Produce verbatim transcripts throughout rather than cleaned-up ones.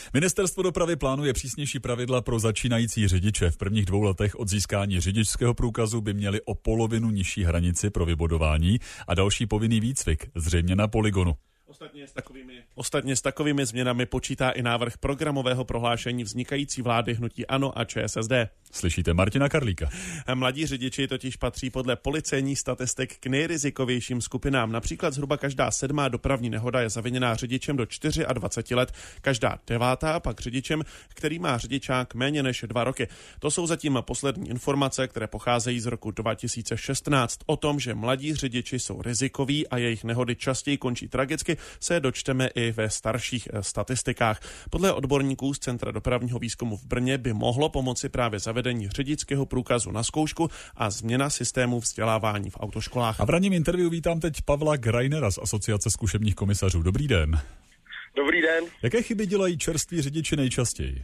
Ministerstvo dopravy plánuje přísnější pravidla pro začínající řidiče. V prvních dvou letech od získání řidičského průkazu by měli o polovinu nižší hranici pro vybodování a další povinný výcvik, zřejmě na polygonu. Ostatně s, takovými, ostatně s takovými změnami počítá i návrh programového prohlášení vznikající vlády hnutí ANO a ČSSD. Slyšíte Martina Karlíka. Mladí řidiči totiž patří podle policejních statistik k nejrizikovějším skupinám. Například zhruba každá sedmá dopravní nehoda je zaviněná řidičem do dvaceti čtyř let, každá devátá pak řidičem, který má řidičák méně než dva roky. To jsou zatím poslední informace, které pocházejí z roku dva tisíce šestnáct. O tom, že mladí řidiči jsou rizikoví a jejich nehody častěji končí tragicky, se dočteme i ve starších statistikách. Podle odborníků z Centra dopravního výzkumu v Brně by mohlo pomoci právě zavedení řidičského průkazu na zkoušku a změna systému vzdělávání v autoškolách. A v ranním interview vítám teď Pavla Greinera z Asociace zkušebních komisařů. Dobrý den. Dobrý den. Jaké chyby dělají čerství řidiči nejčastěji?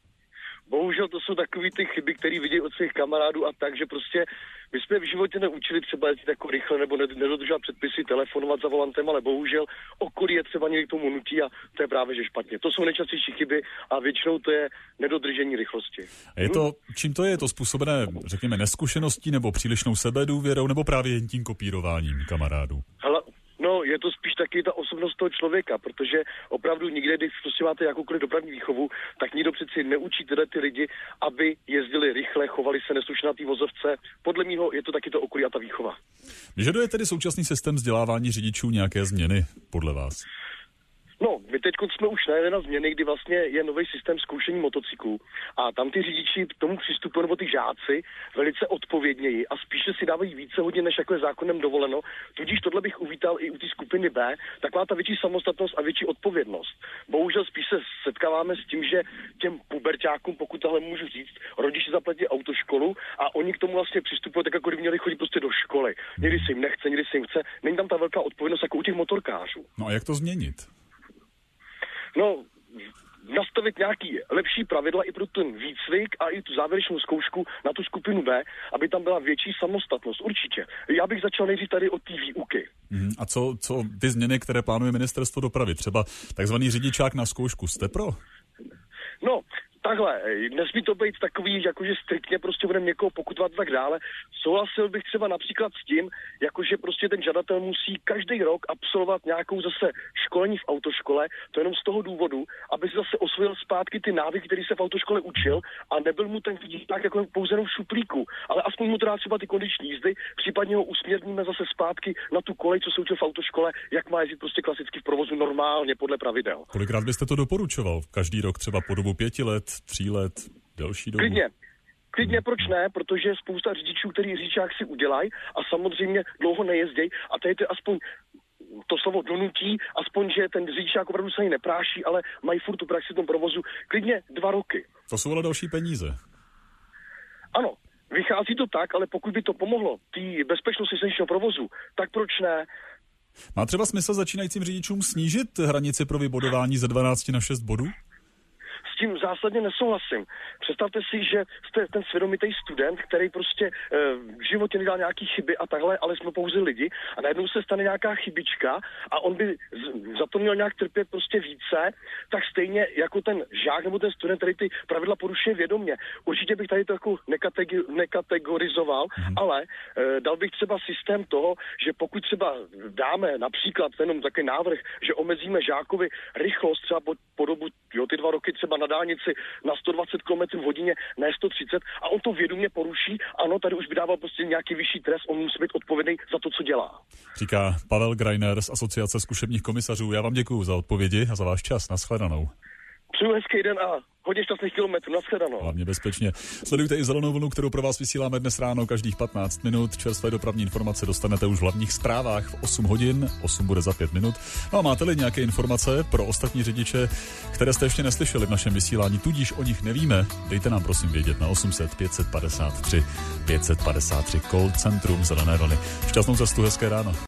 Bohužel to jsou takové ty chyby, které vidí od svých kamarádů a tak, že prostě my jsme v životě neučili třeba jezdit jako rychle nebo nedodržovat předpisy, telefonovat za volantem, ale bohužel okolí je třeba někdy k tomu nutí a to je právě že špatně. To jsou nejčastější chyby a většinou to je nedodržení rychlosti. A je to, čím to je? Je to způsobené, řekněme, neskušeností nebo přílišnou sebedůvěrou nebo právě jen tím kopírováním kamarádů? Hele, no, je to spíš taky ta osobnost toho člověka, protože opravdu nikde, když prostě máte jakoukoliv dopravní výchovu, tak nikdo přeci neučí tyhle ty lidi, aby jezdili rychle, chovali se neslušně na té vozovce. Podle mýho je to taky to okolí a ta výchova. Vyžaduje tedy současný systém vzdělávání řidičů nějaké změny podle vás? No, my teď jsme už najeli na změny, kdy vlastně je nový systém zkoušení motocyklů a tam ty řidiči k tomu přistupují, nebo ty žáci, velice odpovědněji a spíše si dávají více hodin, než jako je zákonem dovoleno. Tudíž tohle bych uvítal i u té skupiny B, taková ta větší samostatnost a větší odpovědnost. Bohužel spíš se setkáváme s tím, že těm puberťákům, pokud tahle můžu říct, rodiče zaplatí autoškolu a oni k tomu vlastně přistupují tak, jako kdyby měli chodit prostě do školy. Někdy se jim nechce, někdy se jim chce. Není tam ta velká odpovědnost jako u těch motorkářů. No a jak to změnit? No, nastavit nějaký lepší pravidla i pro ten výcvik a i tu závěrečnou zkoušku na tu skupinu B, aby tam byla větší samostatnost. Určitě. Já bych začal nejdřív tady od té výuky. Hmm, a co, co ty změny, které plánuje Ministerstvo dopravy? Třeba takzvaný řidičák na zkoušku. Jste pro? No, takhle, nesmí to být takový, jakože striktně prostě budeme někoho pokutovat a tak dále. Souhlasil bych třeba například s tím, jakože prostě ten žadatel musí každý rok absolvovat nějakou zase školení v autoškole, to jenom z toho důvodu, aby si zase osvojil zpátky ty návyky, který se v autoškole učil a nebyl mu ten tak jako pouze jenom v šuplíku, ale aspoň mu to dá třeba ty kondiční jízdy, případně ho usměrníme zase zpátky na tu kolej, co se učil v autoškole, jak má jezdit prostě klasicky v provozu normálně podle pravidel. Kolikrát byste to doporučoval? Každý rok třeba po dobu pěti let, tří let, delší dobu? Klidně. Klidně proč ne, protože je spousta řidičů, který řidičák si udělají a samozřejmě dlouho nejezdějí a tady to aspoň to slovo donutí, aspoň, že ten řidičák opravdu se ani nepráší, ale mají furt tu praxi v tom provozu. Klidně dva roky. To jsou ale další peníze. Ano, vychází to tak, ale pokud by to pomohlo té bezpečnosti silničního provozu, tak proč ne? Má třeba smysl začínajícím řidičům snížit hranici pro vybodování ze dvanácti na šest bodů? S tím zásadně nesouhlasím. Představte si, že jste ten svědomitý student, který prostě e, v životě nedal nějaký chyby a takhle, ale jsme pouze lidi a najednou se stane nějaká chybička a on by z, za to měl nějak trpět prostě více, tak stejně jako ten žák nebo ten student, který ty pravidla porušuje vědomě. Určitě bych tady to jako nekategi- nekategorizoval, mm. ale e, dal bych třeba systém toho, že pokud třeba dáme například jenom takový návrh, že omezíme žákovi rychlost třeba po, po dobu, jo, ty dva roky třeba na dálnici na sto dvacet kilometrů v hodině, ne sto třicet a on to vědomě poruší, ano, tady už by dával prostě nějaký vyšší trest, on musí být odpovědný za to, co dělá. Říká Pavel Greiner z Asociace zkušebních komisařů. Já vám děkuju za odpovědi a za váš čas. Nashledanou. Přeju hezký den a hodně šťastných kilometrů. Nashledanou. Hlavně bezpečně. Sledujte i Zelenou vlnu, kterou pro vás vysíláme dnes ráno každých patnáct minut. Čerstvé dopravní informace dostanete už v hlavních zprávách v osm hodin. osm bude za pět minut. No a máte-li nějaké informace pro ostatní řidiče, které jste ještě neslyšeli v našem vysílání, tudíž o nich nevíme, dejte nám prosím vědět na osm set pět set padesát tři pět set padesát tři call centrum Zelené vlny. Šťastnou cestu, hezké ráno.